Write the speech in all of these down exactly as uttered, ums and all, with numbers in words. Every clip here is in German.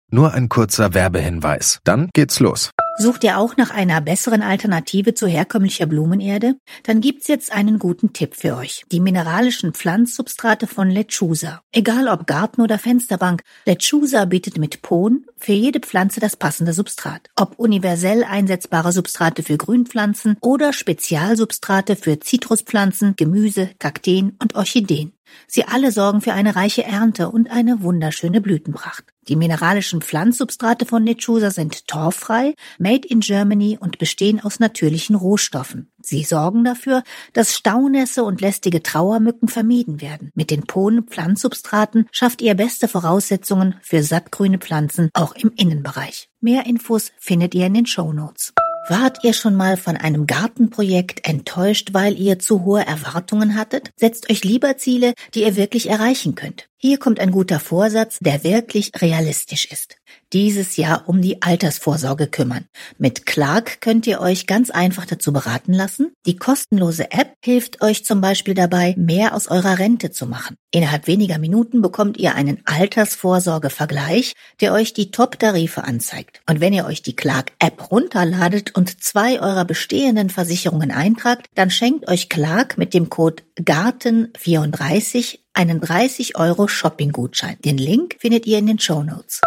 Nur ein kurzer Werbehinweis. Dann geht's los. Sucht ihr auch nach einer besseren Alternative zu herkömmlicher Blumenerde? Dann gibt's jetzt einen guten Tipp für euch. Die mineralischen Pflanzsubstrate von Lechusa. Egal ob Garten oder Fensterbank, Lechusa bietet mit Pohn für jede Pflanze das passende Substrat. Ob universell einsetzbare Substrate für Grünpflanzen oder Spezialsubstrate für Zitruspflanzen, Gemüse, Kakteen und Orchideen. Sie alle sorgen für eine reiche Ernte und eine wunderschöne Blütenpracht. Die mineralischen Pflanzsubstrate von Lechusa sind torffrei, made in Germany und bestehen aus natürlichen Rohstoffen. Sie sorgen dafür, dass Staunässe und lästige Trauermücken vermieden werden. Mit den Pohn-Pflanzsubstraten schafft ihr beste Voraussetzungen für sattgrüne Pflanzen, auch im Innenbereich. Mehr Infos findet ihr in den Shownotes. Wart ihr schon mal von einem Gartenprojekt enttäuscht, weil ihr zu hohe Erwartungen hattet? Setzt euch lieber Ziele, die ihr wirklich erreichen könnt. Hier kommt ein guter Vorsatz, der wirklich realistisch ist. Dieses Jahr um die Altersvorsorge kümmern. Mit Clark könnt ihr euch ganz einfach dazu beraten lassen. Die kostenlose App hilft euch zum Beispiel dabei, mehr aus eurer Rente zu machen. Innerhalb weniger Minuten bekommt ihr einen Altersvorsorge-Vergleich, der euch die Top-Tarife anzeigt. Und wenn ihr euch die Clark-App runterladet und zwei eurer bestehenden Versicherungen eintragt, dann schenkt euch Clark mit dem Code Garten vierunddreißig einen dreißig Euro Shopping-Gutschein. Den Link findet ihr in den Shownotes.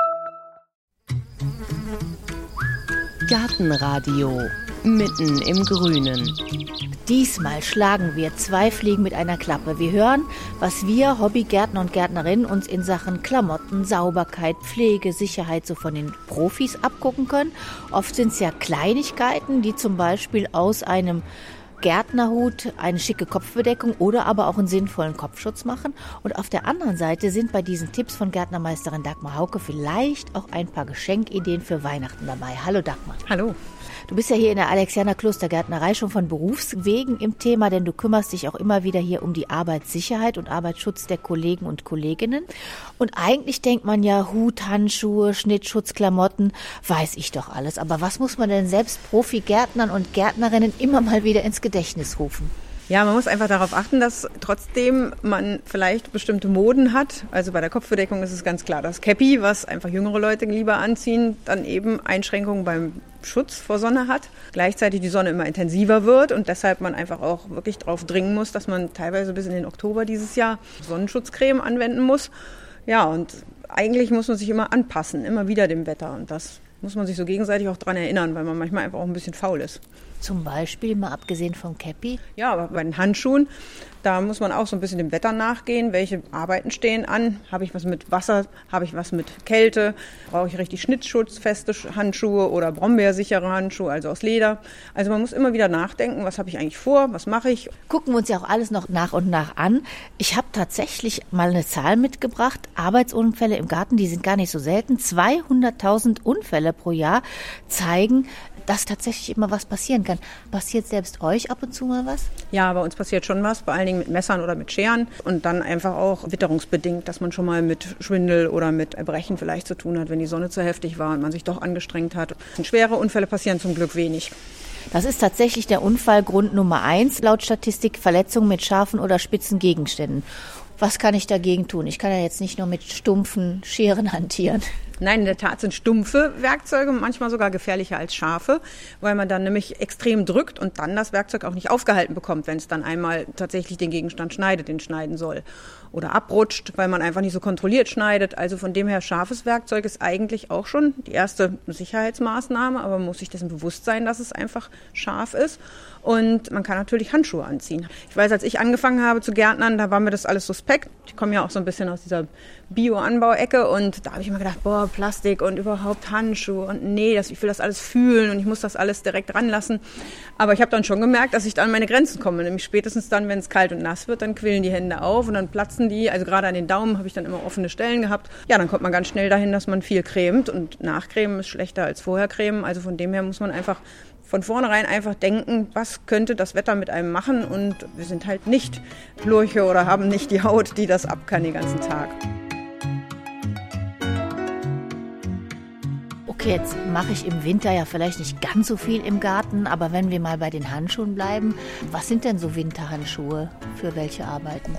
Gartenradio mitten im Grünen. Diesmal schlagen wir zwei Fliegen mit einer Klappe. Wir hören, was wir Hobbygärtner und Gärtnerinnen uns in Sachen Klamotten, Sauberkeit, Pflege, Sicherheit so von den Profis abgucken können. Oft sind es ja Kleinigkeiten, die zum Beispiel aus einem Gärtnerhut eine schicke Kopfbedeckung oder aber auch einen sinnvollen Kopfschutz machen. Und auf der anderen Seite sind bei diesen Tipps von Gärtnermeisterin Dagmar Hauke vielleicht auch ein paar Geschenkideen für Weihnachten dabei. Hallo Dagmar. Hallo. Du bist ja hier in der Alexianer Klostergärtnerei schon von Berufswegen im Thema, denn du kümmerst dich auch immer wieder hier um die Arbeitssicherheit und Arbeitsschutz der Kollegen und Kolleginnen. Und eigentlich denkt man ja, Hut, Handschuhe, Schnittschutz, Klamotten, weiß ich doch alles. Aber was muss man denn selbst Profi-Gärtnern und Gärtnerinnen immer mal wieder ins Gedächtnis rufen? Ja, man muss einfach darauf achten, dass trotzdem man vielleicht bestimmte Moden hat. Also bei der Kopfbedeckung ist es ganz klar das Käppi, was einfach jüngere Leute lieber anziehen, dann eben Einschränkungen beim Schutz vor Sonne hat. Gleichzeitig die Sonne immer intensiver wird und deshalb man einfach auch wirklich darauf dringen muss, dass man teilweise bis in den Oktober dieses Jahr Sonnenschutzcreme anwenden muss. Ja, und eigentlich muss man sich immer anpassen, immer wieder dem Wetter. Und das muss man sich so gegenseitig auch dran erinnern, weil man manchmal einfach auch ein bisschen faul ist. Zum Beispiel, mal abgesehen vom Käppi? Ja, aber bei den Handschuhen, da muss man auch so ein bisschen dem Wetter nachgehen. Welche Arbeiten stehen an? Habe ich was mit Wasser? Habe ich was mit Kälte? Brauche ich richtig schnittschutzfeste Handschuhe oder brombeersichere Handschuhe, also aus Leder? Also man muss immer wieder nachdenken, was habe ich eigentlich vor? Was mache ich? Gucken wir uns ja auch alles noch nach und nach an. Ich habe tatsächlich mal eine Zahl mitgebracht. Arbeitsunfälle im Garten, die sind gar nicht so selten. zweihunderttausend Unfälle pro Jahr zeigen, dass tatsächlich immer was passieren kann. Passiert selbst euch ab und zu mal was? Ja, bei uns passiert schon was, vor allen Dingen mit Messern oder mit Scheren und dann einfach auch witterungsbedingt, dass man schon mal mit Schwindel oder mit Erbrechen vielleicht zu tun hat, wenn die Sonne zu heftig war und man sich doch angestrengt hat. Schwere Unfälle passieren zum Glück wenig. Das ist tatsächlich der Unfallgrund Nummer eins, laut Statistik, Verletzungen mit scharfen oder spitzen Gegenständen. Was kann ich dagegen tun? Ich kann ja jetzt nicht nur mit stumpfen Scheren hantieren. Nein, in der Tat sind stumpfe Werkzeuge manchmal sogar gefährlicher als scharfe, weil man dann nämlich extrem drückt und dann das Werkzeug auch nicht aufgehalten bekommt, wenn es dann einmal tatsächlich den Gegenstand schneidet, den schneiden soll. Oder abrutscht, weil man einfach nicht so kontrolliert schneidet. Also von dem her, scharfes Werkzeug ist eigentlich auch schon die erste Sicherheitsmaßnahme, aber man muss sich dessen bewusst sein, dass es einfach scharf ist. Und man kann natürlich Handschuhe anziehen. Ich weiß, als ich angefangen habe zu gärtnern, da war mir das alles suspekt. Ich komme ja auch so ein bisschen aus dieser Bio-Anbauecke und da habe ich immer gedacht, boah, Plastik und überhaupt Handschuhe und nee, das, ich will das alles fühlen und ich muss das alles direkt ranlassen. Aber ich habe dann schon gemerkt, dass ich dann an meine Grenzen komme. Nämlich spätestens dann, wenn es kalt und nass wird, dann quillen die Hände auf und dann platzen die. Also gerade an den Daumen habe ich dann immer offene Stellen gehabt. Ja, dann kommt man ganz schnell dahin, dass man viel cremt und nachcremen ist schlechter als vorher cremen. Also von dem her muss man einfach von vornherein einfach denken, was könnte das Wetter mit einem machen und wir sind halt nicht Lurche oder haben nicht die Haut, die das ab kann den ganzen Tag. Okay, jetzt mache ich im Winter ja vielleicht nicht ganz so viel im Garten, aber wenn wir mal bei den Handschuhen bleiben, was sind denn so Winterhandschuhe für welche Arbeiten?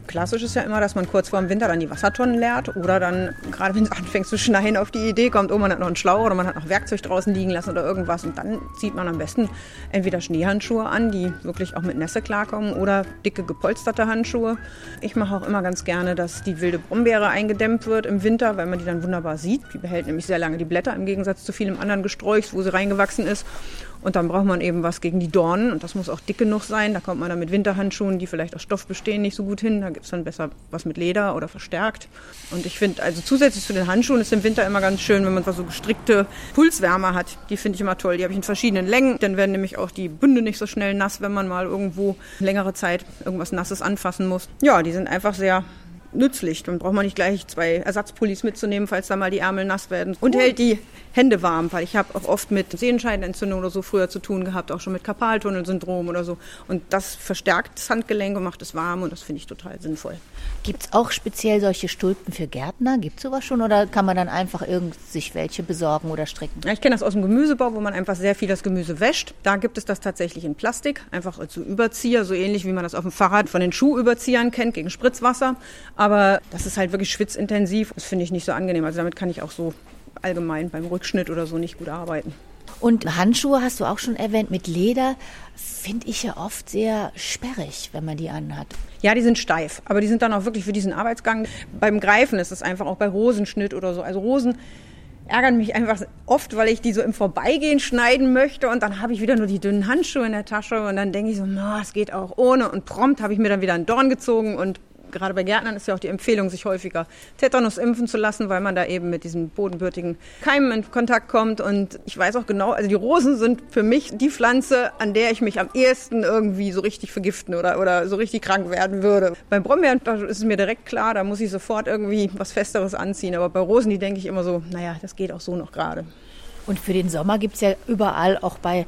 Klassisch ist ja immer, dass man kurz vor dem Winter dann die Wassertonnen leert oder dann, gerade wenn es anfängt zu schneien, auf die Idee kommt, oh, man hat noch einen Schlauch oder man hat noch Werkzeug draußen liegen lassen oder irgendwas. Und dann zieht man am besten entweder Schneehandschuhe an, die wirklich auch mit Nässe klarkommen, oder dicke gepolsterte Handschuhe. Ich mache auch immer ganz gerne, dass die wilde Brombeere eingedämmt wird im Winter, weil man die dann wunderbar sieht. Die behält nämlich sehr lange die Blätter im Gegensatz zu vielem anderen Gesträuchs, wo sie reingewachsen ist. Und dann braucht man eben was gegen die Dornen und das muss auch dick genug sein. Da kommt man dann mit Winterhandschuhen, die vielleicht aus Stoff bestehen, nicht so gut hin. Da gibt es dann besser was mit Leder oder verstärkt. Und ich finde, also zusätzlich zu den Handschuhen ist im Winter immer ganz schön, wenn man so gestrickte Pulswärmer hat. Die finde ich immer toll. Die habe ich in verschiedenen Längen. Dann werden nämlich auch die Bünde nicht so schnell nass, wenn man mal irgendwo längere Zeit irgendwas Nasses anfassen muss. Ja, die sind einfach sehr nützlich. Dann braucht man nicht gleich zwei Ersatzpullis mitzunehmen, falls da mal die Ärmel nass werden. Und hält die Hände warm, weil ich habe auch oft mit Sehenscheidenentzündung oder so früher zu tun gehabt, auch schon mit Karpaltunnelsyndrom oder so. Und das verstärkt das Handgelenk und macht es warm und das finde ich total sinnvoll. Gibt es auch speziell solche Stulpen für Gärtner? Gibt es sowas schon oder kann man dann einfach irgend sich welche besorgen oder stricken? Ja, ich kenne das aus dem Gemüsebau, wo man einfach sehr viel das Gemüse wäscht. Da gibt es das tatsächlich in Plastik, einfach als so Überzieher, so ähnlich wie man das auf dem Fahrrad von den Schuhüberziehern kennt, gegen Spritzwasser. Aber das ist halt wirklich schwitzintensiv. Das finde ich nicht so angenehm. Also damit kann ich auch so allgemein beim Rückschnitt oder so nicht gut arbeiten. Und Handschuhe hast du auch schon erwähnt, mit Leder finde ich ja oft sehr sperrig, wenn man die anhat. Ja, die sind steif, aber die sind dann auch wirklich für diesen Arbeitsgang. Beim Greifen ist es einfach auch bei Rosenschnitt oder so. Also Rosen ärgern mich einfach oft, weil ich die so im Vorbeigehen schneiden möchte und dann habe ich wieder nur die dünnen Handschuhe in der Tasche und dann denke ich so, na, es geht auch ohne und prompt habe ich mir dann wieder einen Dorn gezogen und gerade bei Gärtnern ist ja auch die Empfehlung, sich häufiger Tetanus impfen zu lassen, weil man da eben mit diesen bodenbürtigen Keimen in Kontakt kommt. Und ich weiß auch genau, also die Rosen sind für mich die Pflanze, an der ich mich am ehesten irgendwie so richtig vergiften oder, oder so richtig krank werden würde. Beim Brombeeren ist es mir direkt klar, da muss ich sofort irgendwie was Festeres anziehen. Aber bei Rosen, die denke ich immer so, naja, das geht auch so noch gerade. Und für den Sommer gibt es ja überall, auch bei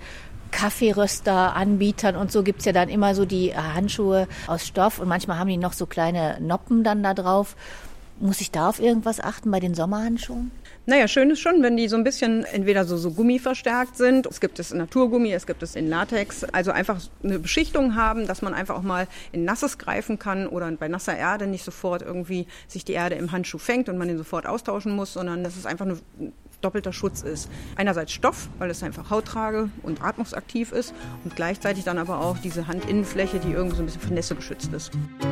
Kaffeeröster-Anbietern und so gibt es ja dann immer so die Handschuhe aus Stoff und manchmal haben die noch so kleine Noppen dann da drauf. Muss ich da auf irgendwas achten bei den Sommerhandschuhen? Naja, schön ist schon, wenn die so ein bisschen entweder so, so Gummi verstärkt sind. Es gibt es in Naturgummi, es gibt es in Latex. Also einfach eine Beschichtung haben, dass man einfach auch mal in Nasses greifen kann oder bei nasser Erde nicht sofort irgendwie sich die Erde im Handschuh fängt und man den sofort austauschen muss, sondern dass es einfach eine doppelter Schutz ist. Einerseits Stoff, weil es einfach hauttrage und atmungsaktiv ist und gleichzeitig dann aber auch diese Handinnenfläche, die irgendwie so ein bisschen von Nässe geschützt ist.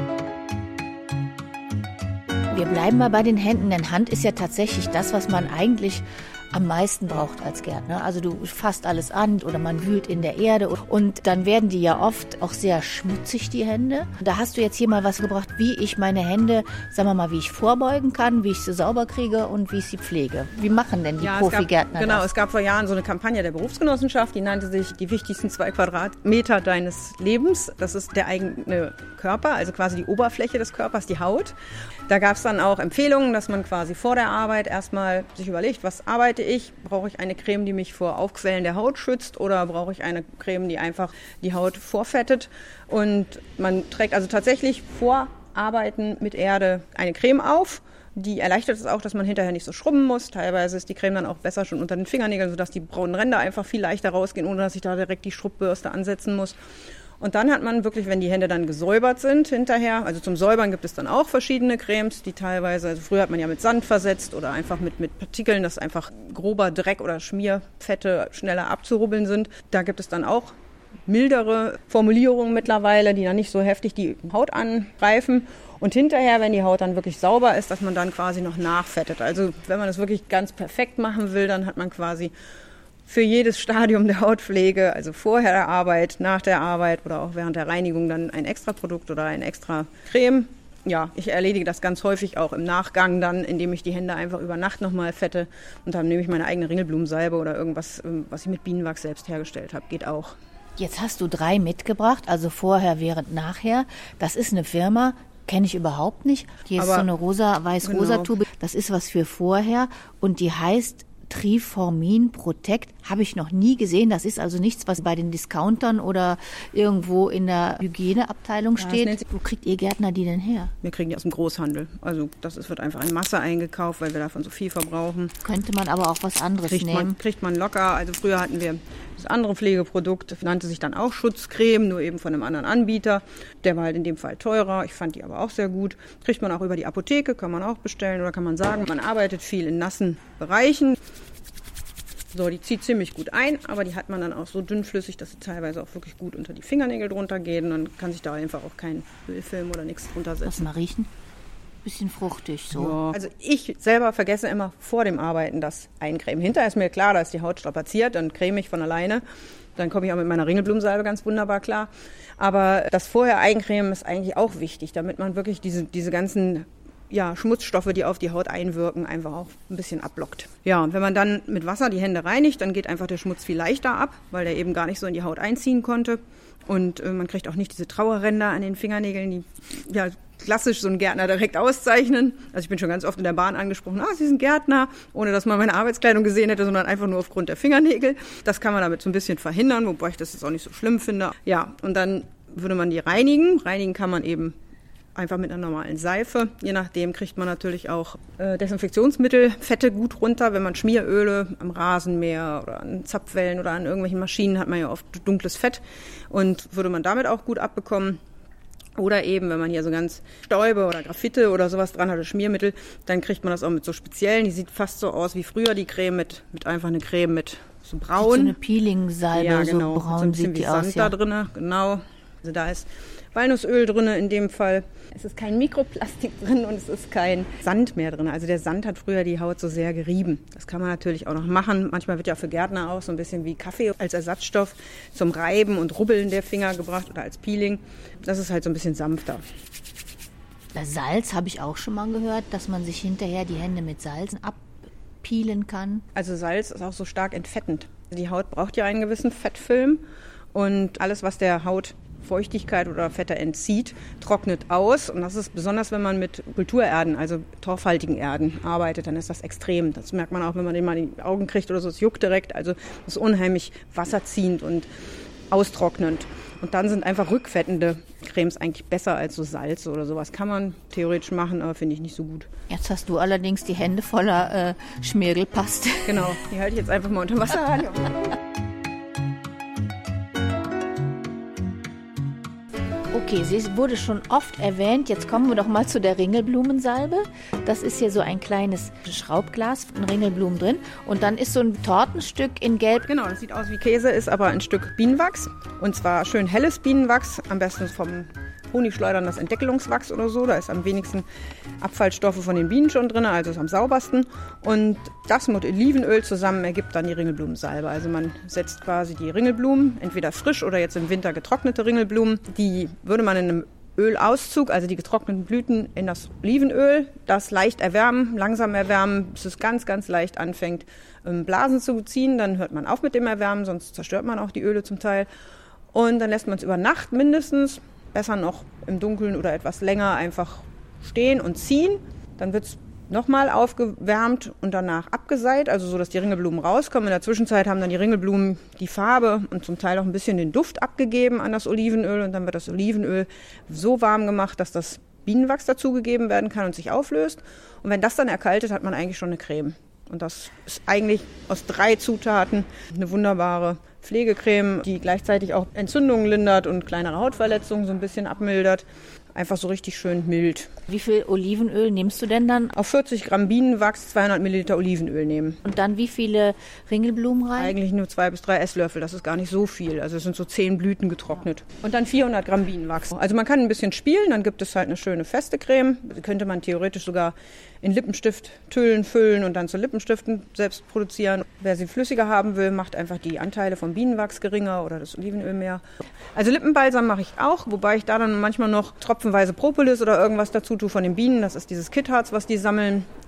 Wir bleiben mal bei den Händen, denn Hand ist ja tatsächlich das, was man eigentlich am meisten braucht als Gärtner. Also du fasst alles an oder man wühlt in der Erde und dann werden die ja oft auch sehr schmutzig, die Hände. Da hast du jetzt hier mal was gebracht, wie ich meine Hände, sagen wir mal, wie ich vorbeugen kann, wie ich sie sauber kriege und wie ich sie pflege. Wie machen denn die ja, Profi-Gärtner Genau, das? Es gab vor Jahren so eine Kampagne der Berufsgenossenschaft, die nannte sich die wichtigsten zwei Quadratmeter deines Lebens. Das ist der eigene Körper, also quasi die Oberfläche des Körpers, die Haut. Da gab es dann auch Empfehlungen, dass man quasi vor der Arbeit erstmal sich überlegt, was arbeite ich? Brauche ich eine Creme, die mich vor Aufquellen der Haut schützt oder brauche ich eine Creme, die einfach die Haut vorfettet? Und man trägt also tatsächlich vor Arbeiten mit Erde eine Creme auf. Die erleichtert es auch, dass man hinterher nicht so schrubben muss. Teilweise ist die Creme dann auch besser schon unter den Fingernägeln, sodass die braunen Ränder einfach viel leichter rausgehen, ohne dass ich da direkt die Schrubbürste ansetzen muss. Und dann hat man wirklich, wenn die Hände dann gesäubert sind hinterher, also zum Säubern gibt es dann auch verschiedene Cremes, die teilweise, also früher hat man ja mit Sand versetzt oder einfach mit, mit Partikeln, dass einfach grober Dreck oder Schmierfette schneller abzurubbeln sind. Da gibt es dann auch mildere Formulierungen mittlerweile, die dann nicht so heftig die Haut angreifen. Und hinterher, wenn die Haut dann wirklich sauber ist, dass man dann quasi noch nachfettet. Also wenn man das wirklich ganz perfekt machen will, dann hat man quasi für jedes Stadium der Hautpflege, also vorher der Arbeit, nach der Arbeit oder auch während der Reinigung dann ein extra Produkt oder ein extra Creme. Ja, ich erledige das ganz häufig auch im Nachgang dann, indem ich die Hände einfach über Nacht nochmal fette und dann nehme ich meine eigene Ringelblumensalbe oder irgendwas, was ich mit Bienenwachs selbst hergestellt habe. Geht auch. Jetzt hast du drei mitgebracht, also vorher, während, nachher. Das ist eine Firma, kenne ich überhaupt nicht. Hier ist Aber, so eine rosa, weiß-rosa genau. Tube. Das ist was für vorher und die heißt Triformin Protect habe ich noch nie gesehen. Das ist also nichts, was bei den Discountern oder irgendwo in der Hygieneabteilung Ja, steht. Wo kriegt ihr Gärtner die denn her? Wir kriegen die aus dem Großhandel. Also das ist, wird einfach in Masse eingekauft, weil wir davon so viel verbrauchen. Könnte man aber auch was anderes Kriegt nehmen. man, kriegt man locker. Also früher hatten wir das andere Pflegeprodukt, nannte sich dann auch Schutzcreme, nur eben von einem anderen Anbieter. Der war halt in dem Fall teurer. Ich fand die aber auch sehr gut. Kriegt man auch über die Apotheke, kann man auch bestellen oder kann man sagen, man arbeitet viel in nassen Bereichen. So, die zieht ziemlich gut ein, aber die hat man dann auch so dünnflüssig, dass sie teilweise auch wirklich gut unter die Fingernägel drunter gehen. Dann kann sich da einfach auch kein Ölfilm oder nichts drunter Lass setzen. mal riechen. Bisschen fruchtig so. Ja. Also ich selber vergesse immer vor dem Arbeiten das Eincremen. Hinterher ist mir klar, da ist die Haut strapaziert, dann creme ich von alleine. Dann komme ich auch mit meiner Ringelblumensalbe ganz wunderbar klar. Aber das vorher Eincremen ist eigentlich auch wichtig, damit man wirklich diese, diese ganzen ja, Schmutzstoffe, die auf die Haut einwirken, einfach auch ein bisschen abblockt. Ja, und wenn man dann mit Wasser die Hände reinigt, dann geht einfach der Schmutz viel leichter ab, weil der eben gar nicht so in die Haut einziehen konnte. Und äh, man kriegt auch nicht diese Trauerränder an den Fingernägeln, die ja klassisch so einen Gärtner direkt auszeichnen. Also ich bin schon ganz oft in der Bahn angesprochen, ah, Sie sind Gärtner, ohne dass man meine Arbeitskleidung gesehen hätte, sondern einfach nur aufgrund der Fingernägel. Das kann man damit so ein bisschen verhindern, wobei ich das jetzt auch nicht so schlimm finde. Ja, und dann würde man die reinigen. Reinigen kann man eben einfach mit einer normalen Seife. Je nachdem kriegt man natürlich auch äh, Desinfektionsmittel, Fette gut runter. Wenn man Schmieröle am Rasenmäher oder an Zapfwellen oder an irgendwelchen Maschinen hat man ja oft dunkles Fett und würde man damit auch gut abbekommen. Oder eben, wenn man hier so ganz Stäube oder Graphite oder sowas dran hat, oder Schmiermittel, dann kriegt man das auch mit so speziellen. Die sieht fast so aus wie früher die Creme mit, mit einfach eine Creme mit so braun. So eine Peeling-Salbe, ja, genau. so braun so ein bisschen sieht die wie Sand aus. Ja. da drin, genau. Also da ist Walnussöl drin in dem Fall. Es ist kein Mikroplastik drin und es ist kein Sand mehr drin. Also der Sand hat früher die Haut so sehr gerieben. Das kann man natürlich auch noch machen. Manchmal wird ja für Gärtner auch so ein bisschen wie Kaffee als Ersatzstoff zum Reiben und Rubbeln der Finger gebracht oder als Peeling. Das ist halt so ein bisschen sanfter. Das Salz habe ich auch schon mal gehört, dass man sich hinterher die Hände mit Salz abpeelen kann. Also Salz ist auch so stark entfettend. Die Haut braucht ja einen gewissen Fettfilm und alles, was der Haut Feuchtigkeit oder Fette entzieht, trocknet aus. Und das ist besonders, wenn man mit Kulturerden, also torfhaltigen Erden arbeitet, dann ist das extrem. Das merkt man auch, wenn man den mal in die Augen kriegt oder so, es juckt direkt. Also das ist unheimlich wasserziehend und austrocknend. Und dann sind einfach rückfettende Cremes eigentlich besser als so Salz oder sowas. Kann man theoretisch machen, aber finde ich nicht so gut. Jetzt hast du allerdings die Hände voller äh, Schmirgelpaste. Genau, die halte ich jetzt einfach mal unter Wasser an. Okay, sie wurde schon oft erwähnt. Jetzt kommen wir doch mal zu der Ringelblumensalbe. Das ist hier so ein kleines Schraubglas, ein Ringelblumen drin. Und dann ist so ein Tortenstück in Gelb. Genau, das sieht aus wie Käse, ist aber ein Stück Bienenwachs. Und zwar schön helles Bienenwachs, am besten vom Honigschleudern das Entdeckelungswachs oder so. Da ist am wenigsten Abfallstoffe von den Bienen schon drin, also ist am saubersten. Und das mit Olivenöl zusammen ergibt dann die Ringelblumensalbe. Also man setzt quasi die Ringelblumen, entweder frisch oder jetzt im Winter getrocknete Ringelblumen. Die würde man in einem Ölauszug, also die getrockneten Blüten, in das Olivenöl, das leicht erwärmen, langsam erwärmen, bis es ganz, ganz leicht anfängt, Blasen zu ziehen. Dann hört man auf mit dem Erwärmen, sonst zerstört man auch die Öle zum Teil. Und dann lässt man es über Nacht mindestens, besser noch im Dunkeln oder etwas länger einfach stehen und ziehen. Dann wird es nochmal aufgewärmt und danach abgeseit, also so, dass die Ringelblumen rauskommen. In der Zwischenzeit haben dann die Ringelblumen die Farbe und zum Teil auch ein bisschen den Duft abgegeben an das Olivenöl. Und dann wird das Olivenöl so warm gemacht, dass das Bienenwachs dazugegeben werden kann und sich auflöst. Und wenn das dann erkaltet, hat man eigentlich schon eine Creme. Und das ist eigentlich aus drei Zutaten eine wunderbare Pflegecreme, die gleichzeitig auch Entzündungen lindert und kleinere Hautverletzungen so ein bisschen abmildert. Einfach so richtig schön mild. Wie viel Olivenöl nimmst du denn dann? Auf vierzig Gramm Bienenwachs zweihundert Milliliter Olivenöl nehmen. Und dann wie viele Ringelblumen rein? Eigentlich nur zwei bis drei Esslöffel, das ist gar nicht so viel. Also es sind so zehn Blüten getrocknet. Und dann vierhundert Gramm Bienenwachs. Also man kann ein bisschen spielen, dann gibt es halt eine schöne feste Creme. Die könnte man theoretisch sogar in Lippenstift-Tüllen füllen und dann zu Lippenstiften selbst produzieren. Wer sie flüssiger haben will, macht einfach die Anteile vom Bienenwachs geringer oder das Olivenöl mehr. Also Lippenbalsam mache ich auch, wobei ich da dann manchmal noch tropfenweise Propolis oder irgendwas dazu tue von den Bienen. Das ist dieses Kittharz, was die sammeln.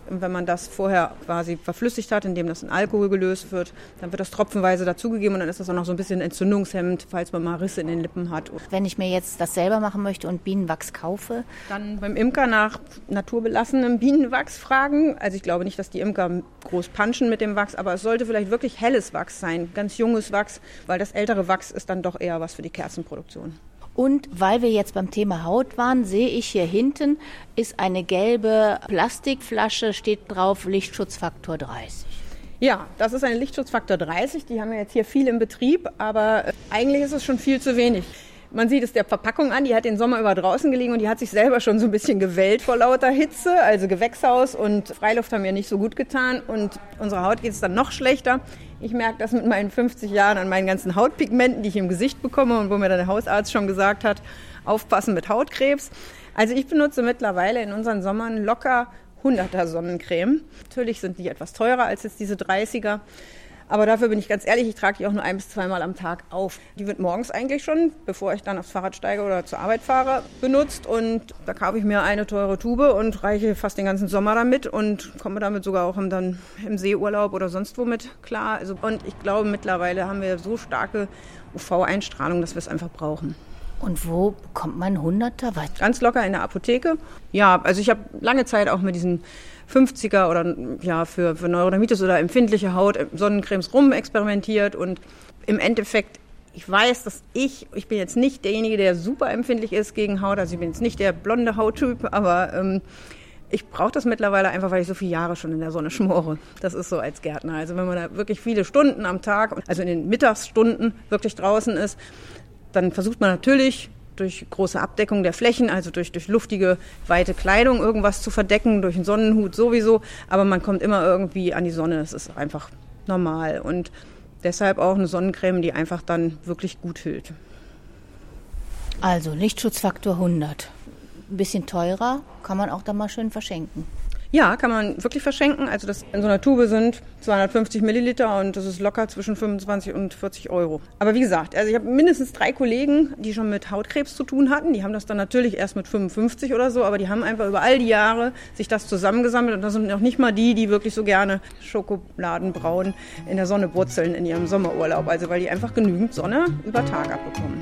Wenn man das vorher quasi verflüssigt hat, indem das in Alkohol gelöst wird, dann wird das tropfenweise dazugegeben und dann ist das auch noch so ein bisschen entzündungshemmend, falls man mal Risse in den Lippen hat. Wenn ich mir jetzt das selber machen möchte und Bienenwachs kaufe? Dann beim Imker nach naturbelassenem Bienenwachs fragen. Also ich glaube nicht, dass die Imker groß punchen mit dem Wachs, aber es sollte vielleicht wirklich helles Wachs sein, ganz junges Wachs, weil das ältere Wachs ist dann doch eher was für die Kerzenproduktion. Und weil wir jetzt beim Thema Haut waren, sehe ich hier hinten ist eine gelbe Plastikflasche, steht drauf Lichtschutzfaktor dreißig. Ja, das ist eine Lichtschutzfaktor dreißig, die haben wir jetzt hier viel im Betrieb, aber eigentlich ist es schon viel zu wenig. Man sieht es der Verpackung an, die hat den Sommer über draußen gelegen und die hat sich selber schon so ein bisschen gewellt vor lauter Hitze. Also Gewächshaus und Freiluft haben mir nicht so gut getan und unserer Haut geht es dann noch schlechter. Ich merke das mit meinen fünfzig Jahren an meinen ganzen Hautpigmenten, die ich im Gesicht bekomme und wo mir dann der Hausarzt schon gesagt hat, aufpassen mit Hautkrebs. Also ich benutze mittlerweile in unseren Sommern locker hunderter Sonnencreme. Natürlich sind die etwas teurer als jetzt diese dreißiger. Aber dafür bin ich ganz ehrlich, ich trage die auch nur ein- bis zweimal am Tag auf. Die wird morgens eigentlich schon, bevor ich dann aufs Fahrrad steige oder zur Arbeit fahre, benutzt. Und da kaufe ich mir eine teure Tube und reiche fast den ganzen Sommer damit und komme damit sogar auch im, dann im Seeurlaub oder sonst wo mit klar. Also, und ich glaube, mittlerweile haben wir so starke U V-Einstrahlung, dass wir es einfach brauchen. Und wo bekommt man hunderter? Ganz locker in der Apotheke. Ja, also ich habe lange Zeit auch mit diesen fünfziger oder ja für, für Neurodermitis oder empfindliche Haut Sonnencremes rumexperimentiert und im Endeffekt, ich weiß, dass ich, ich bin jetzt nicht derjenige, der super empfindlich ist gegen Haut, also ich bin jetzt nicht der blonde Hauttyp, aber ähm, ich brauche das mittlerweile einfach, weil ich so viele Jahre schon in der Sonne schmore. Das ist so als Gärtner. Also wenn man da wirklich viele Stunden am Tag, also in den Mittagsstunden wirklich draußen ist, dann versucht man natürlich durch große Abdeckung der Flächen, also durch, durch luftige, weite Kleidung irgendwas zu verdecken, durch einen Sonnenhut sowieso, aber man kommt immer irgendwie an die Sonne, das ist einfach normal und deshalb auch eine Sonnencreme, die einfach dann wirklich gut hilft. Also Lichtschutzfaktor hundert, ein bisschen teurer, kann man auch da mal schön verschenken. Ja, kann man wirklich verschenken. Also das in so einer Tube sind zweihundertfünfzig Milliliter und das ist locker zwischen fünfundzwanzig und vierzig Euro. Aber wie gesagt, also ich habe mindestens drei Kollegen, die schon mit Hautkrebs zu tun hatten. Die haben das dann natürlich erst mit fünfundfünfzig oder so, aber die haben einfach über all die Jahre sich das zusammengesammelt und das sind auch nicht mal die, die wirklich so gerne schokoladenbraun in der Sonne brutzeln in ihrem Sommerurlaub. Also weil die einfach genügend Sonne über Tag abbekommen.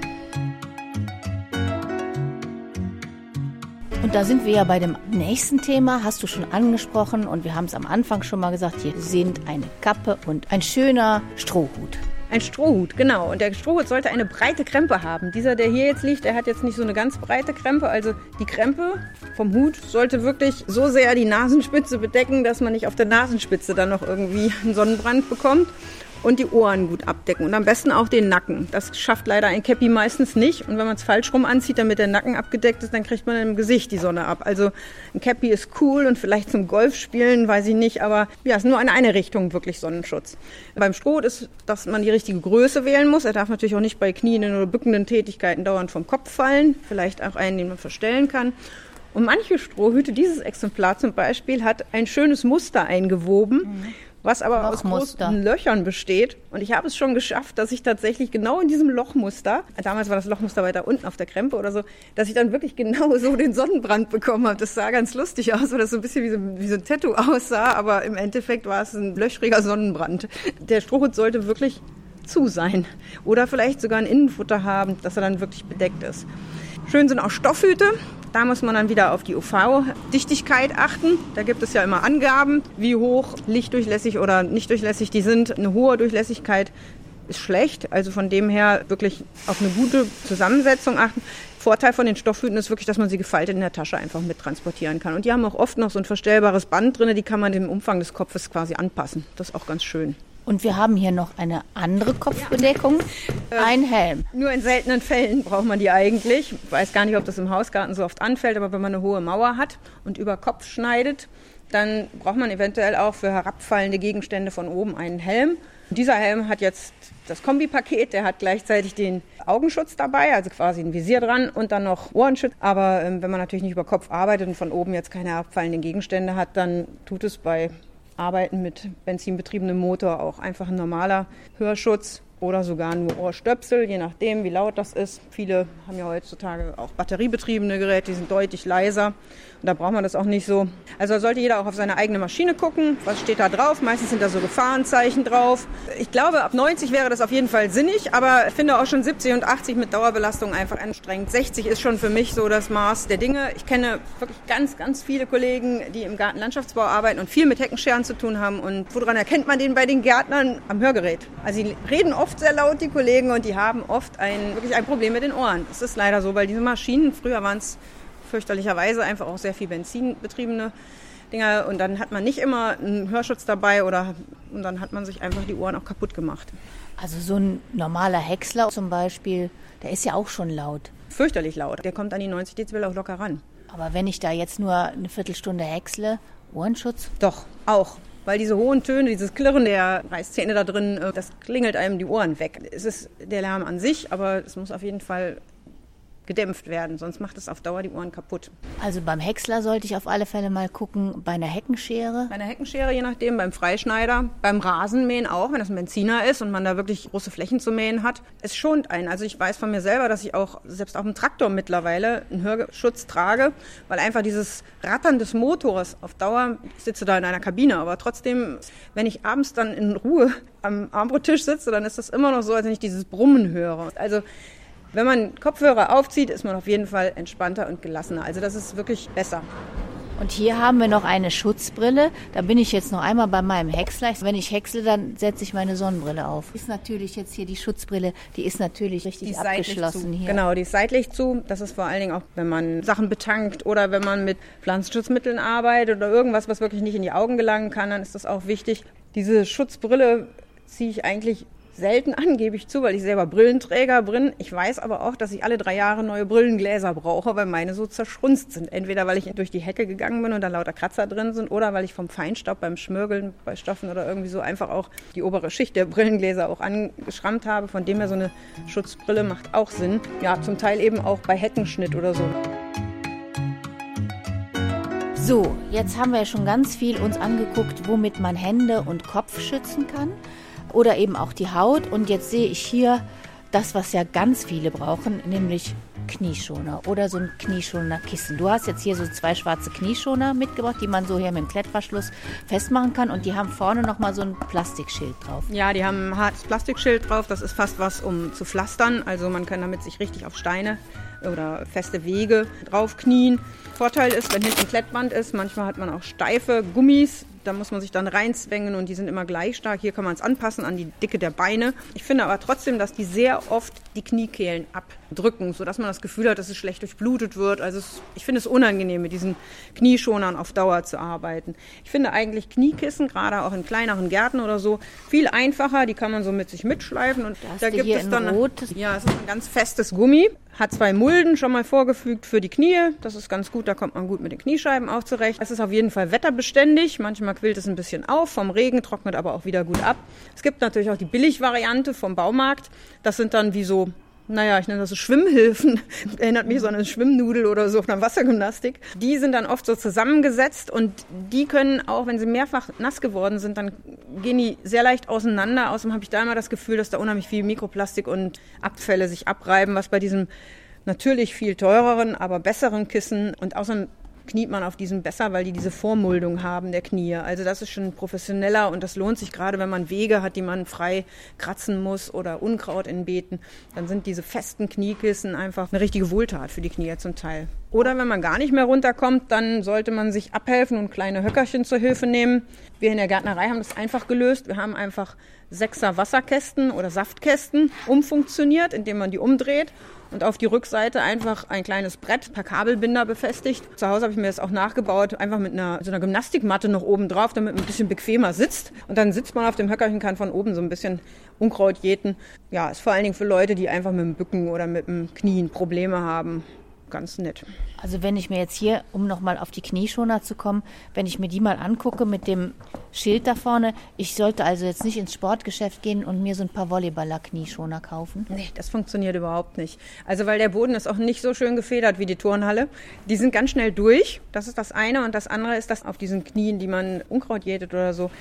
Und da sind wir ja bei dem nächsten Thema, hast du schon angesprochen und wir haben es am Anfang schon mal gesagt, hier sind eine Kappe und ein schöner Strohhut. Ein Strohhut, genau. Und der Strohhut sollte eine breite Krempe haben. Dieser, der hier jetzt liegt, der hat jetzt nicht so eine ganz breite Krempe. Also die Krempe vom Hut sollte wirklich so sehr die Nasenspitze bedecken, dass man nicht auf der Nasenspitze dann noch irgendwie einen Sonnenbrand bekommt. Und die Ohren gut abdecken und am besten auch den Nacken. Das schafft leider ein Käppi meistens nicht. Und wenn man es falsch rum anzieht, damit der Nacken abgedeckt ist, dann kriegt man im Gesicht die Sonne ab. Also ein Käppi ist cool und vielleicht zum Golfspielen, weiß ich nicht. Aber ja, es ist nur in eine Richtung wirklich Sonnenschutz. Beim Strohhut ist, dass man die richtige Größe wählen muss. Er darf natürlich auch nicht bei knienden oder bückenden Tätigkeiten dauernd vom Kopf fallen. Vielleicht auch einen, den man verstellen kann. Und manche Strohhüte, dieses Exemplar zum Beispiel, hat ein schönes Muster eingewoben. Mhm. Was aber aus großen Löchern besteht. Und ich habe es schon geschafft, dass ich tatsächlich genau in diesem Lochmuster, damals war das Lochmuster weiter unten auf der Krempe oder so, dass ich dann wirklich genau so den Sonnenbrand bekommen habe. Das sah ganz lustig aus, weil das so ein bisschen wie so, wie so ein Tattoo aussah, aber im Endeffekt war es ein löchriger Sonnenbrand. Der Strohhut sollte wirklich zu sein oder vielleicht sogar ein Innenfutter haben, dass er dann wirklich bedeckt ist. Schön sind auch Stoffhüte. Da muss man dann wieder auf die U V-Dichtigkeit achten. Da gibt es ja immer Angaben, wie hoch lichtdurchlässig oder nicht durchlässig die sind. Eine hohe Durchlässigkeit ist schlecht, also von dem her wirklich auf eine gute Zusammensetzung achten. Vorteil von den Stoffhüten ist wirklich, dass man sie gefaltet in der Tasche einfach mit transportieren kann. Und die haben auch oft noch so ein verstellbares Band drin, die kann man dem Umfang des Kopfes quasi anpassen. Das ist auch ganz schön. Und wir haben hier noch eine andere Kopfbedeckung, ja. Ein Helm. Nur in seltenen Fällen braucht man die eigentlich. Ich weiß gar nicht, ob das im Hausgarten so oft anfällt, aber wenn man eine hohe Mauer hat und über Kopf schneidet, dann braucht man eventuell auch für herabfallende Gegenstände von oben einen Helm. Und dieser Helm hat jetzt das Kombipaket, der hat gleichzeitig den Augenschutz dabei, also quasi ein Visier dran und dann noch Ohrenschutz. Aber ähm, wenn man natürlich nicht über Kopf arbeitet und von oben jetzt keine herabfallenden Gegenstände hat, dann tut es bei Arbeiten mit benzinbetriebenem Motor auch einfach ein normaler Hörschutz. oder sogar nur Ohrstöpsel, je nachdem, wie laut das ist. Viele haben ja heutzutage auch batteriebetriebene Geräte, die sind deutlich leiser und da braucht man das auch nicht so. Also sollte jeder auch auf seine eigene Maschine gucken, was steht da drauf. Meistens sind da so Gefahrenzeichen drauf. Ich glaube, ab neunzig wäre das auf jeden Fall sinnig, aber ich finde auch schon siebzig und achtzig mit Dauerbelastung einfach anstrengend. sechzig ist schon für mich so das Maß der Dinge. Ich kenne wirklich ganz, ganz viele Kollegen, die im Gartenlandschaftsbau arbeiten und viel mit Heckenscheren zu tun haben. Und woran erkennt man den bei den Gärtnern? Am Hörgerät. Also sie reden oft sehr laut, die Kollegen, und die haben oft ein, wirklich ein Problem mit den Ohren. Das ist leider so, weil diese Maschinen, früher waren es fürchterlicherweise einfach auch sehr viel benzinbetriebene Dinger und dann hat man nicht immer einen Hörschutz dabei oder und dann hat man sich einfach die Ohren auch kaputt gemacht. Also so ein normaler Häcksler zum Beispiel, der ist ja auch schon laut. Fürchterlich laut. Der kommt an die neunzig Dezibel auch locker ran. Aber wenn ich da jetzt nur eine Viertelstunde häcksle, Ohrenschutz? Doch, auch. Weil diese hohen Töne, dieses Klirren der Reißzähne da drin, das klingelt einem die Ohren weg. Es ist der Lärm an sich, aber es muss auf jeden Fall gedämpft werden, sonst macht es auf Dauer die Ohren kaputt. Also beim Häcksler sollte ich auf alle Fälle mal gucken, bei einer Heckenschere? Bei einer Heckenschere je nachdem, beim Freischneider, beim Rasenmähen auch, wenn das ein Benziner ist und man da wirklich große Flächen zu mähen hat. Es schont einen. Also ich weiß von mir selber, dass ich auch selbst auf dem Traktor mittlerweile einen Hörschutz trage, weil einfach dieses Rattern des Motors auf Dauer, ich sitze da in einer Kabine, aber trotzdem, wenn ich abends dann in Ruhe am Armbrottisch sitze, dann ist das immer noch so, als wenn ich dieses Brummen höre. Also wenn man Kopfhörer aufzieht, ist man auf jeden Fall entspannter und gelassener. Also das ist wirklich besser. Und hier haben wir noch eine Schutzbrille. Da bin ich jetzt noch einmal bei meinem Häcksler. Wenn ich häcksle, dann setze ich meine Sonnenbrille auf. Ist natürlich jetzt hier die Schutzbrille, die ist natürlich richtig die abgeschlossen hier. Genau, die ist seitlich zu. Das ist vor allen Dingen auch, wenn man Sachen betankt oder wenn man mit Pflanzenschutzmitteln arbeitet oder irgendwas, was wirklich nicht in die Augen gelangen kann, dann ist das auch wichtig. Diese Schutzbrille ziehe ich eigentlich selten an, gebe ich zu, weil ich selber Brillenträger bin. Ich weiß aber auch, dass ich alle drei Jahre neue Brillengläser brauche, weil meine so zerschrunzt sind. Entweder weil ich durch die Hecke gegangen bin und da lauter Kratzer drin sind oder weil ich vom Feinstaub beim Schmirgeln bei Stoffen oder irgendwie so einfach auch die obere Schicht der Brillengläser auch angeschrammt habe. Von dem her so eine Schutzbrille macht auch Sinn. Ja, zum Teil eben auch bei Heckenschnitt oder so. So, jetzt haben wir ja schon ganz viel uns angeguckt, womit man Hände und Kopf schützen kann. Oder eben auch die Haut. Und jetzt sehe ich hier das, was ja ganz viele brauchen, nämlich Knieschoner oder so ein Knieschoner-Kissen. Du hast jetzt hier so zwei schwarze Knieschoner mitgebracht, die man so hier mit dem Klettverschluss festmachen kann. Und die haben vorne nochmal so ein Plastikschild drauf. Ja, die haben ein hartes Plastikschild drauf. Das ist fast was, um zu pflastern. Also man kann damit sich richtig auf Steine oder feste Wege draufknien. Vorteil ist, wenn hinten Klettband ist, manchmal hat man auch steife Gummis. Da muss man sich dann reinzwängen und die sind immer gleich stark. Hier kann man es anpassen an die Dicke der Beine. Ich finde aber trotzdem, dass die sehr oft die Kniekehlen abdrücken, sodass man das Gefühl hat, dass es schlecht durchblutet wird. Also es, ich finde es unangenehm, mit diesen Knieschonern auf Dauer zu arbeiten. Ich finde eigentlich Kniekissen, gerade auch in kleineren Gärten oder so, viel einfacher. Die kann man so mit sich mitschleifen. Und da gibt es dann ein, ja, es ist ein ganz festes Gummi. Hat zwei Mulden schon mal vorgefügt für die Knie. Das ist ganz gut, da kommt man gut mit den Kniescheiben auch zurecht. Es ist auf jeden Fall wetterbeständig. Manchmal quillt es ein bisschen auf vom Regen, trocknet aber auch wieder gut ab. Es gibt natürlich auch die Billigvariante vom Baumarkt. Das sind dann wie so, naja, ich nenne das so Schwimmhilfen. Erinnert mich so an eine Schwimmnudel oder so auf einer Wassergymnastik. Die sind dann oft so zusammengesetzt und die können auch, wenn sie mehrfach nass geworden sind, dann gehen die sehr leicht auseinander. Außerdem habe ich da immer das Gefühl, dass da unheimlich viel Mikroplastik und Abfälle sich abreiben, was bei diesem natürlich viel teureren, aber besseren Kissen und außerdem kniet man auf diesen besser, weil die diese Vormuldung haben der Knie. Also das ist schon professioneller und das lohnt sich gerade, wenn man Wege hat, die man frei kratzen muss oder Unkraut in Beeten. Dann sind diese festen Kniekissen einfach eine richtige Wohltat für die Knie zum Teil. Oder wenn man gar nicht mehr runterkommt, dann sollte man sich abhelfen und kleine Höckerchen zur Hilfe nehmen. Wir in der Gärtnerei haben das einfach gelöst. Wir haben einfach Sechser Wasserkästen oder Saftkästen umfunktioniert, indem man die umdreht. Und auf die Rückseite einfach ein kleines Brett per Kabelbinder befestigt. Zu Hause habe ich mir das auch nachgebaut, einfach mit einer, so einer Gymnastikmatte noch oben drauf, damit man ein bisschen bequemer sitzt. Und dann sitzt man auf dem Höckerchen, kann von oben so ein bisschen Unkraut jäten. Ja, ist vor allen Dingen für Leute, die einfach mit dem Bücken oder mit dem Knien Probleme haben. Ganz nett. Also wenn ich mir jetzt hier, um nochmal auf die Knieschoner zu kommen, wenn ich mir die mal angucke mit dem Schild da vorne, ich sollte also jetzt nicht ins Sportgeschäft gehen und mir so ein paar Volleyballer-Knieschoner kaufen? Nee, das funktioniert überhaupt nicht. Also weil der Boden ist auch nicht so schön gefedert wie die Turnhalle. Die sind ganz schnell durch, das ist das eine. Und das andere ist, dass auf diesen Knien, die man Unkraut jätet oder so,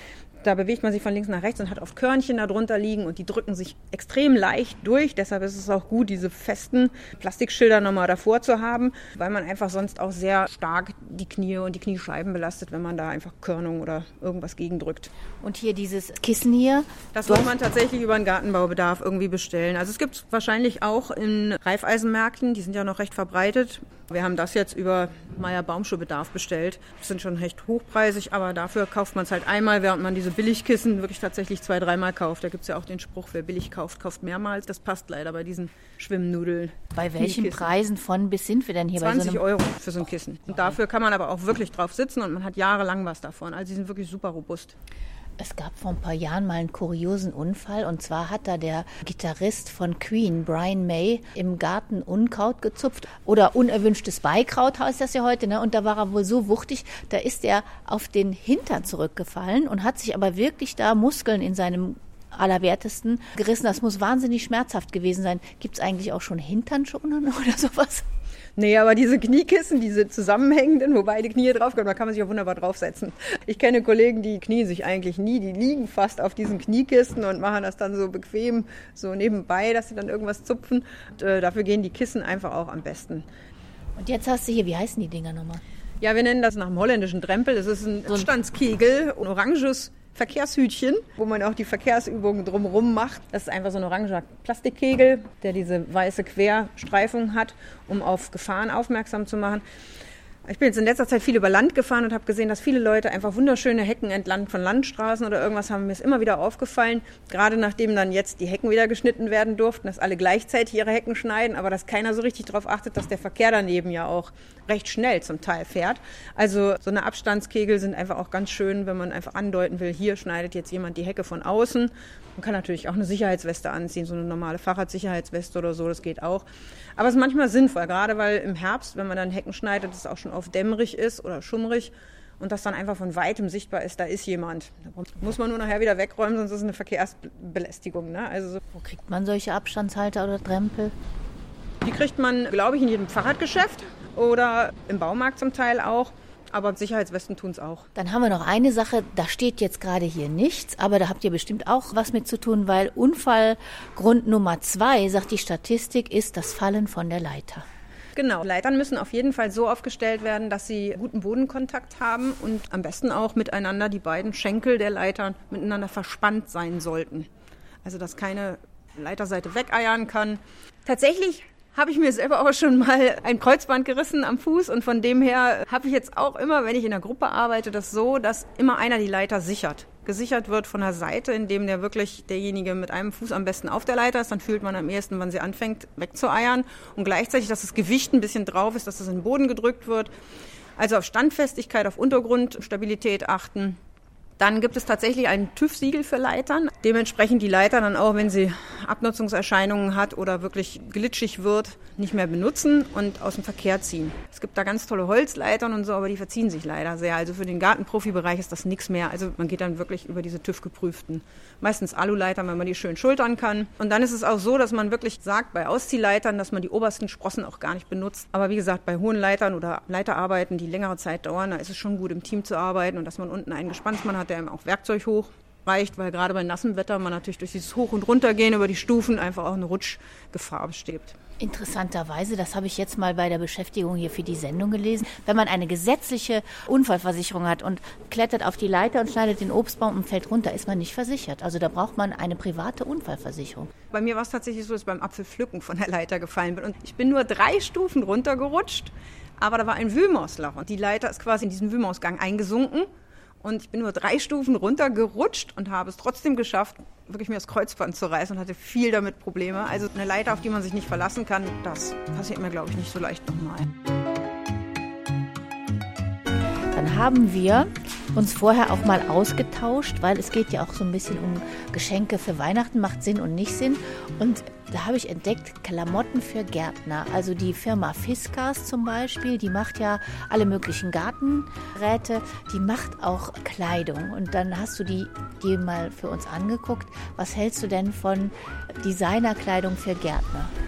Da bewegt man sich von links nach rechts und hat oft Körnchen da drunter liegen und die drücken sich extrem leicht durch. Deshalb ist es auch gut, diese festen Plastikschilder nochmal davor zu haben, weil man einfach sonst auch sehr stark die Knie und die Kniescheiben belastet, wenn man da einfach Körnung oder irgendwas gegendrückt. Und hier dieses Kissen hier? Das muss man tatsächlich über den Gartenbaubedarf irgendwie bestellen. Also es gibt es wahrscheinlich auch in Reifeisenmärkten, die sind ja noch recht verbreitet. Wir haben das jetzt über Meier Baumschuhbedarf bestellt. Das sind schon recht hochpreisig, aber dafür kauft man es halt einmal, während man diese Billigkissen wirklich tatsächlich zwei, dreimal kauft. Da gibt es ja auch den Spruch, wer billig kauft, kauft mehrmals. Das passt leider bei diesen Schwimmnudeln. Bei welchen Preisen von bis sind wir denn hier? zwanzig bei so Euro für so ein Kissen. Und dafür kann man aber auch wirklich drauf sitzen und man hat jahrelang was davon. Also die sind wirklich super robust. Es gab vor ein paar Jahren mal einen kuriosen Unfall und zwar hat da der Gitarrist von Queen, Brian May, im Garten Unkraut gezupft oder unerwünschtes Beikraut heißt das ja heute, ne? Und da war er wohl so wuchtig, da ist er auf den Hintern zurückgefallen und hat sich aber wirklich da Muskeln in seinem Allerwertesten gerissen. Das muss wahnsinnig schmerzhaft gewesen sein. Gibt es eigentlich auch schon Hinternschoner oder sowas? Nee, aber diese Kniekissen, diese zusammenhängenden, wo beide Knie draufkommen, da kann man sich auch wunderbar draufsetzen. Ich kenne Kollegen, die knien sich eigentlich nie, die liegen fast auf diesen Kniekissen und machen das dann so bequem, so nebenbei, dass sie dann irgendwas zupfen. Und, äh, dafür gehen die Kissen einfach auch am besten. Und jetzt hast du hier, wie heißen die Dinger nochmal? Ja, wir nennen das nach dem holländischen Drempel. Das ist ein Abstandskegel, ein oranges Verkehrshütchen, wo man auch die Verkehrsübungen drumherum macht. Das ist einfach so ein oranger Plastikkegel, der diese weiße Querstreifung hat, um auf Gefahren aufmerksam zu machen. Ich bin jetzt in letzter Zeit viel über Land gefahren und habe gesehen, dass viele Leute einfach wunderschöne Hecken entlang von Landstraßen oder irgendwas haben. Mir ist immer wieder aufgefallen, gerade nachdem dann jetzt die Hecken wieder geschnitten werden durften, dass alle gleichzeitig ihre Hecken schneiden, aber dass keiner so richtig darauf achtet, dass der Verkehr daneben ja auch recht schnell zum Teil fährt. Also so eine Abstandskegel sind einfach auch ganz schön, wenn man einfach andeuten will, hier schneidet jetzt jemand die Hecke von außen. Man kann natürlich auch eine Sicherheitsweste anziehen, so eine normale Fahrradsicherheitsweste oder so, das geht auch. Aber es ist manchmal sinnvoll, gerade weil im Herbst, wenn man dann Hecken schneidet, es auch schon oft dämmerig ist oder schummrig und das dann einfach von weitem sichtbar ist, da ist jemand. Da muss man nur nachher wieder wegräumen, sonst ist es eine Verkehrsbelästigung. Ne? Also, wo kriegt man solche Abstandshalter oder Drempel? Die kriegt man, glaube ich, in jedem Fahrradgeschäft oder im Baumarkt zum Teil auch. Aber Sicherheitswesten tun es auch. Dann haben wir noch eine Sache, da steht jetzt gerade hier nichts, aber da habt ihr bestimmt auch was mit zu tun, weil Unfallgrund Nummer zwei, sagt die Statistik, ist das Fallen von der Leiter. Genau, Leitern müssen auf jeden Fall so aufgestellt werden, dass sie guten Bodenkontakt haben und am besten auch miteinander die beiden Schenkel der Leitern miteinander verspannt sein sollten. Also dass keine Leiterseite wegeiern kann. Tatsächlich habe ich mir selber auch schon mal ein Kreuzband gerissen am Fuß und von dem her habe ich jetzt auch immer, wenn ich in der Gruppe arbeite, das so, dass immer einer die Leiter sichert. Gesichert wird von der Seite, indem der wirklich derjenige mit einem Fuß am besten auf der Leiter ist. Dann fühlt man am ehesten, wann sie anfängt wegzueiern und gleichzeitig, dass das Gewicht ein bisschen drauf ist, dass das in den Boden gedrückt wird. Also auf Standfestigkeit, auf Untergrundstabilität achten. Dann gibt es tatsächlich ein TÜV-Siegel für Leitern. Dementsprechend die Leiter dann auch, wenn sie Abnutzungserscheinungen hat oder wirklich glitschig wird, nicht mehr benutzen und aus dem Verkehr ziehen. Es gibt da ganz tolle Holzleitern und so, aber die verziehen sich leider sehr. Also für den Gartenprofibereich ist das nichts mehr. Also man geht dann wirklich über diese TÜV-geprüften. Meistens Aluleitern, wenn man die schön schultern kann. Und dann ist es auch so, dass man wirklich sagt, bei Ausziehleitern, dass man die obersten Sprossen auch gar nicht benutzt. Aber wie gesagt, bei hohen Leitern oder Leiterarbeiten, die längere Zeit dauern, da ist es schon gut, im Team zu arbeiten und dass man unten einen Gespannsmann hat, der einem auch Werkzeug hochreicht, weil gerade bei nassem Wetter man natürlich durch dieses Hoch- und Runtergehen über die Stufen einfach auch eine Rutschgefahr besteht. Interessanterweise, das habe ich jetzt mal bei der Beschäftigung hier für die Sendung gelesen, wenn man eine gesetzliche Unfallversicherung hat und klettert auf die Leiter und schneidet den Obstbaum und fällt runter, ist man nicht versichert. Also da braucht man eine private Unfallversicherung. Bei mir war es tatsächlich so, dass ich beim Apfelpflücken von der Leiter gefallen bin und ich bin nur drei Stufen runtergerutscht, aber da war ein Wühlmausloch und die Leiter ist quasi in diesen Wühlmausgang eingesunken. Und ich bin nur drei Stufen runtergerutscht und habe es trotzdem geschafft, wirklich mir das Kreuzband zu reißen und hatte viel damit Probleme. Also eine Leiter, auf die man sich nicht verlassen kann, das passiert mir, glaube ich, nicht so leicht nochmal. Dann haben wir uns vorher auch mal ausgetauscht, weil es geht ja auch so ein bisschen um Geschenke für Weihnachten, macht Sinn und nicht Sinn. Und da habe ich entdeckt, Klamotten für Gärtner. Also die Firma Fiskars zum Beispiel, die macht ja alle möglichen Gartengeräte, die macht auch Kleidung. Und dann hast du die, die mal für uns angeguckt. Was hältst du denn von Designerkleidung für Gärtner?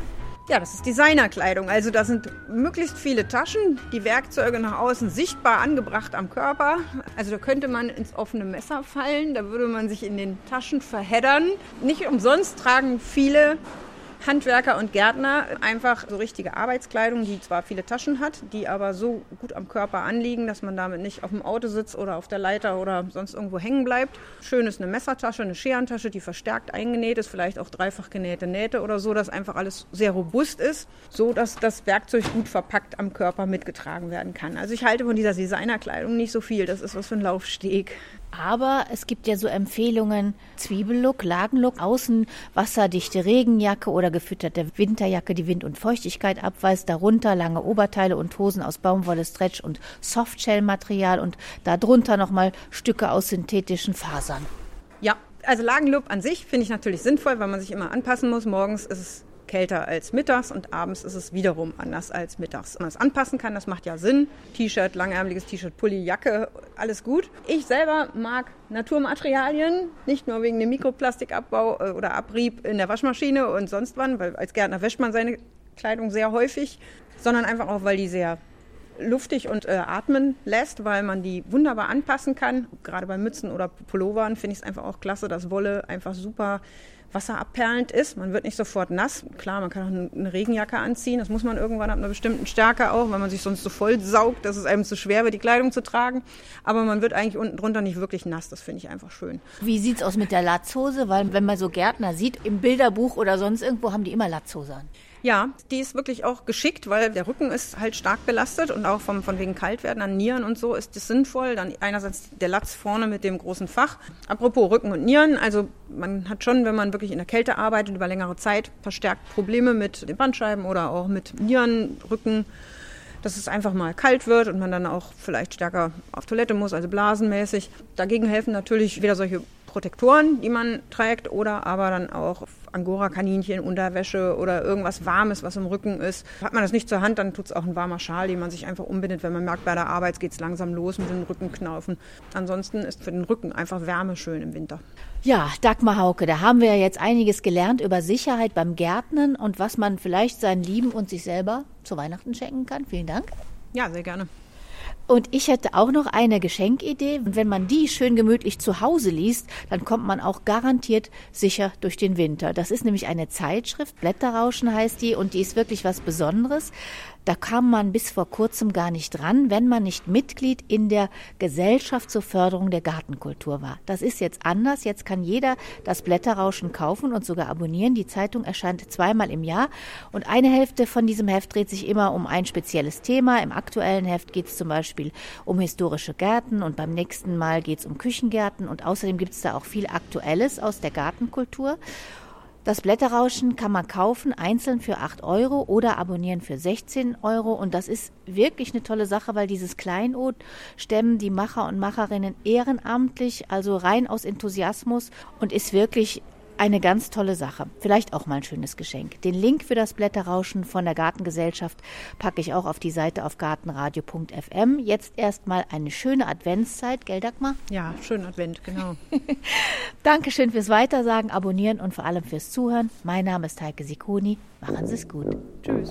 Ja, das ist Designerkleidung. Also da sind möglichst viele Taschen, die Werkzeuge nach außen sichtbar angebracht am Körper. Also da könnte man ins offene Messer fallen, da würde man sich in den Taschen verheddern. Nicht umsonst tragen viele Handwerker und Gärtner einfach so richtige Arbeitskleidung, die zwar viele Taschen hat, die aber so gut am Körper anliegen, dass man damit nicht auf dem Auto sitzt oder auf der Leiter oder sonst irgendwo hängen bleibt. Schön ist eine Messertasche, eine Scherentasche, die verstärkt eingenäht ist, vielleicht auch dreifach genähte Nähte oder so, dass einfach alles sehr robust ist, so dass das Werkzeug gut verpackt am Körper mitgetragen werden kann. Also ich halte von dieser Designerkleidung nicht so viel, das ist was für ein Laufsteg. Aber es gibt ja so Empfehlungen, Zwiebellook, Lagenlook, außen wasserdichte Regenjacke oder gefütterte Winterjacke, die Wind und Feuchtigkeit abweist, darunter lange Oberteile und Hosen aus Baumwolle, Stretch und Softshell-Material und darunter nochmal Stücke aus synthetischen Fasern. Ja, also Lagenlook an sich finde ich natürlich sinnvoll, weil man sich immer anpassen muss. Morgens ist es kälter als mittags und abends ist es wiederum anders als mittags. Wenn man es anpassen kann, das macht ja Sinn. T-Shirt, langärmeliges T-Shirt, Pulli, Jacke, alles gut. Ich selber mag Naturmaterialien, nicht nur wegen dem Mikroplastikabbau oder Abrieb in der Waschmaschine und sonst wann, weil als Gärtner wäscht man seine Kleidung sehr häufig, sondern einfach auch, weil die sehr luftig und äh, atmen lässt, weil man die wunderbar anpassen kann. Gerade bei Mützen oder Pullovern finde ich es einfach auch klasse, dass Wolle einfach super wasserabperlend ist. Man wird nicht sofort nass. Klar, man kann auch eine Regenjacke anziehen. Das muss man irgendwann ab einer bestimmten Stärke auch, weil man sich sonst so voll saugt, dass es einem zu schwer wird, die Kleidung zu tragen. Aber man wird eigentlich unten drunter nicht wirklich nass. Das finde ich einfach schön. Wie sieht's aus mit der Latzhose? Weil wenn man so Gärtner sieht, im Bilderbuch oder sonst irgendwo haben die immer Latzhose an. Ja, die ist wirklich auch geschickt, weil der Rücken ist halt stark belastet und auch vom, von wegen Kaltwerden an Nieren und so ist das sinnvoll. Dann einerseits der Latz vorne mit dem großen Fach. Apropos Rücken und Nieren, also man hat schon, wenn man wirklich in der Kälte arbeitet, über längere Zeit verstärkt Probleme mit den Bandscheiben oder auch mit Nieren, Rücken, dass es einfach mal kalt wird und man dann auch vielleicht stärker auf Toilette muss, also blasenmäßig. Dagegen helfen natürlich wieder solche Protektoren, die man trägt, oder aber dann auch Angora-Kaninchen, Unterwäsche oder irgendwas Warmes, was im Rücken ist. Hat man das nicht zur Hand, dann tut es auch ein warmer Schal, den man sich einfach umbindet, wenn man merkt, bei der Arbeit geht es langsam los mit den Rückenknaufen. Ansonsten ist für den Rücken einfach Wärme schön im Winter. Ja, Dagmar Hauke, da haben wir ja jetzt einiges gelernt über Sicherheit beim Gärtnern und was man vielleicht seinen Lieben und sich selber zu Weihnachten schenken kann. Vielen Dank. Ja, sehr gerne. Und ich hätte auch noch eine Geschenkidee. Und wenn man die schön gemütlich zu Hause liest, dann kommt man auch garantiert sicher durch den Winter. Das ist nämlich eine Zeitschrift, Blätterrauschen heißt die, und die ist wirklich was Besonderes. Da kam man bis vor kurzem gar nicht dran, wenn man nicht Mitglied in der Gesellschaft zur Förderung der Gartenkultur war. Das ist jetzt anders. Jetzt kann jeder das Blätterrauschen kaufen und sogar abonnieren. Die Zeitung erscheint zweimal im Jahr und eine Hälfte von diesem Heft dreht sich immer um ein spezielles Thema. Im aktuellen Heft geht es zum Beispiel um historische Gärten und beim nächsten Mal geht es um Küchengärten und außerdem gibt es da auch viel Aktuelles aus der Gartenkultur. Das Blätterrauschen kann man kaufen, einzeln für acht Euro oder abonnieren für sechzehn Euro. Und das ist wirklich eine tolle Sache, weil dieses Kleinod stemmen die Macher und Macherinnen ehrenamtlich, also rein aus Enthusiasmus und ist wirklich eine ganz tolle Sache. Vielleicht auch mal ein schönes Geschenk. Den Link für das Blätterrauschen von der Gartengesellschaft packe ich auch auf die Seite auf gartenradio punkt f m. Jetzt erstmal eine schöne Adventszeit, gell Dagmar? Ja, schönen Advent, genau. Dankeschön fürs Weitersagen, Abonnieren und vor allem fürs Zuhören. Mein Name ist Heike Sicconi. Machen Sie es gut. Tschüss.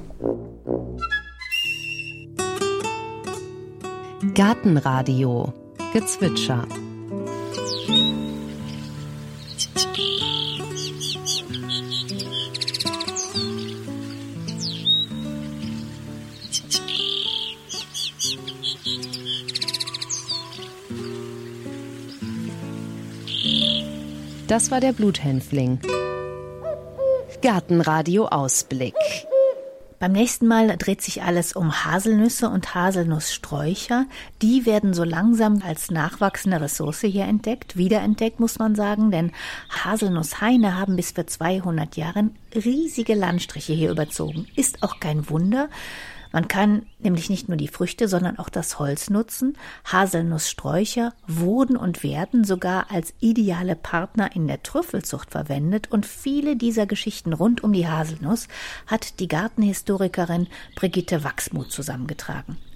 Gartenradio Gezwitscher. Das war der Bluthänfling. Gartenradio Ausblick. Beim nächsten Mal dreht sich alles um Haselnüsse und Haselnusssträucher. Die werden so langsam als nachwachsende Ressource hier entdeckt, wiederentdeckt muss man sagen, denn Haselnusshaine haben bis vor zweihundert Jahren riesige Landstriche hier überzogen. Ist auch kein Wunder. Man kann nämlich nicht nur die Früchte, sondern auch das Holz nutzen. Haselnusssträucher wurden und werden sogar als ideale Partner in der Trüffelzucht verwendet. Und viele dieser Geschichten rund um die Haselnuss hat die Gartenhistorikerin Brigitte Wachsmuth zusammengetragen.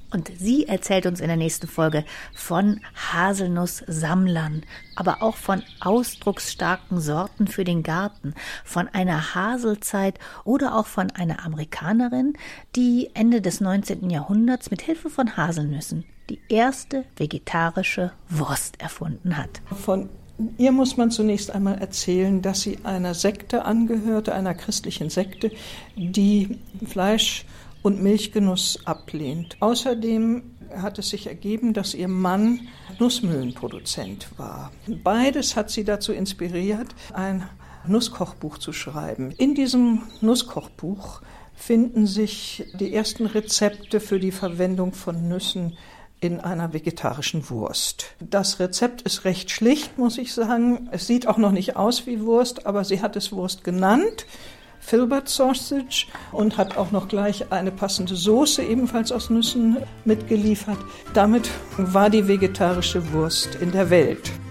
Und sie erzählt uns in der nächsten Folge von Haselnusssammlern, aber auch von ausdrucksstarken Sorten für den Garten, von einer Haselzeit oder auch von einer Amerikanerin, die Ende des neunzehnten Jahrhunderts mit Hilfe von Haselnüssen die erste vegetarische Wurst erfunden hat. Von ihr muss man zunächst einmal erzählen, dass sie einer Sekte angehörte, einer christlichen Sekte, die Fleisch- und Milchgenuss ablehnt. Außerdem hat es sich ergeben, dass ihr Mann Nussmühlenproduzent war. Beides hat sie dazu inspiriert, ein Nusskochbuch zu schreiben. In diesem Nusskochbuch finden sich die ersten Rezepte für die Verwendung von Nüssen in einer vegetarischen Wurst. Das Rezept ist recht schlicht, muss ich sagen. Es sieht auch noch nicht aus wie Wurst, aber sie hat es Wurst genannt. Filbert Sausage, und hat auch noch gleich eine passende Soße, ebenfalls aus Nüssen, mitgeliefert. Damit war die vegetarische Wurst in der Welt.